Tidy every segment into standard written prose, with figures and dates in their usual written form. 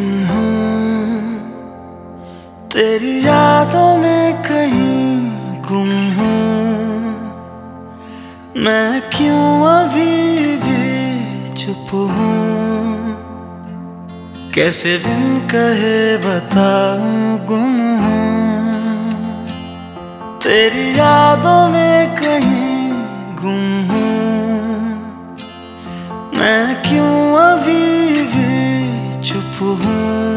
तेरी यादों में कहीं गुम हूँ मैं, क्यों अभी भी चुप हूँ। कैसे बिन कहे बताऊँ गुम हूँ। तेरी यादों में कहीं गुम हूँ मैं, क्यों अभी भी चुप हूँ।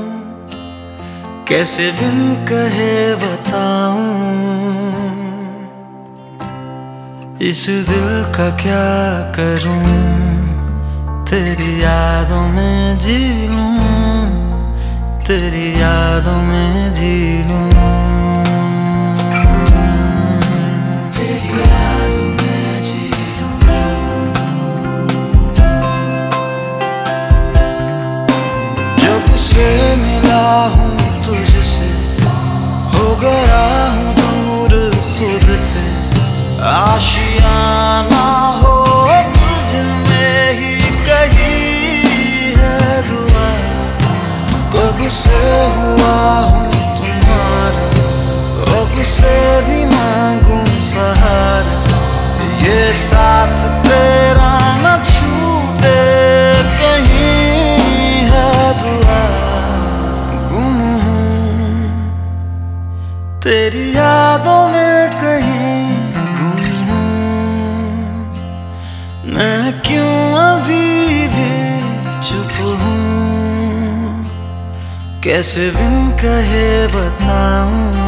कैसे बिन कहे बताऊं इस दिल का क्या करूं। तेरी यादों में जी लूं, तेरी यादों में जी लूं, तेरी यादों में जी लूं। जब से मिला हूँ तुझसे, हो गया हूँ दूर खुद से। आशियाना हो तुझ में ही कही है दुआ। कब से हुआ हूँ तुम्हारा, कब से भी मांगूं सहारा। ये साथ तेरा न छूटे कहीं है दुआ। तेरी यादों में कहीं गुम हूँ मैं, क्यों अभी भी चुप हूँ। कैसे बिन कहे बताऊं।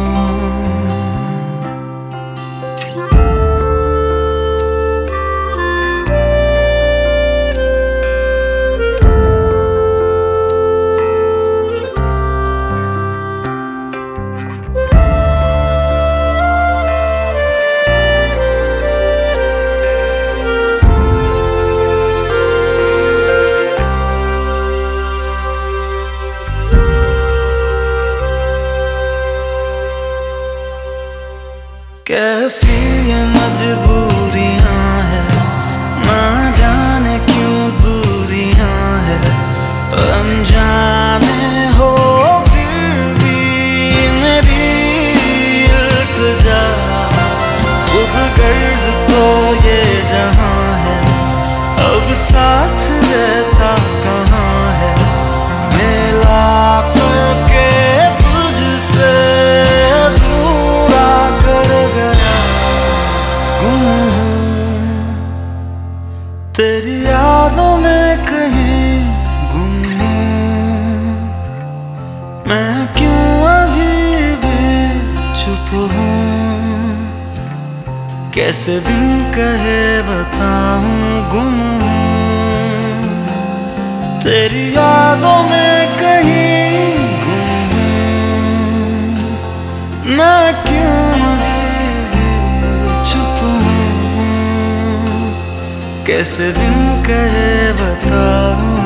कैसी ये मजबूरियां हैं, ना जाने क्यों दूरियां हैं। अनजाने हो फिर भी मेरी इल्तिजा। खुद गर्ज तो ये जहां है, अब साथ रहता कहाँ है। मिला करके तुझसे तेरी यादों में कहीं गुम हूँ मैं, क्यों अभी भी चुप हूँ। कैसे बिन कहे बताऊं गुम हूँ। तेरी यादों में कहीं गुम हूँ मैं, क्यों अभी भी चुप हूँ। कैसे बिन कहे बताऊं।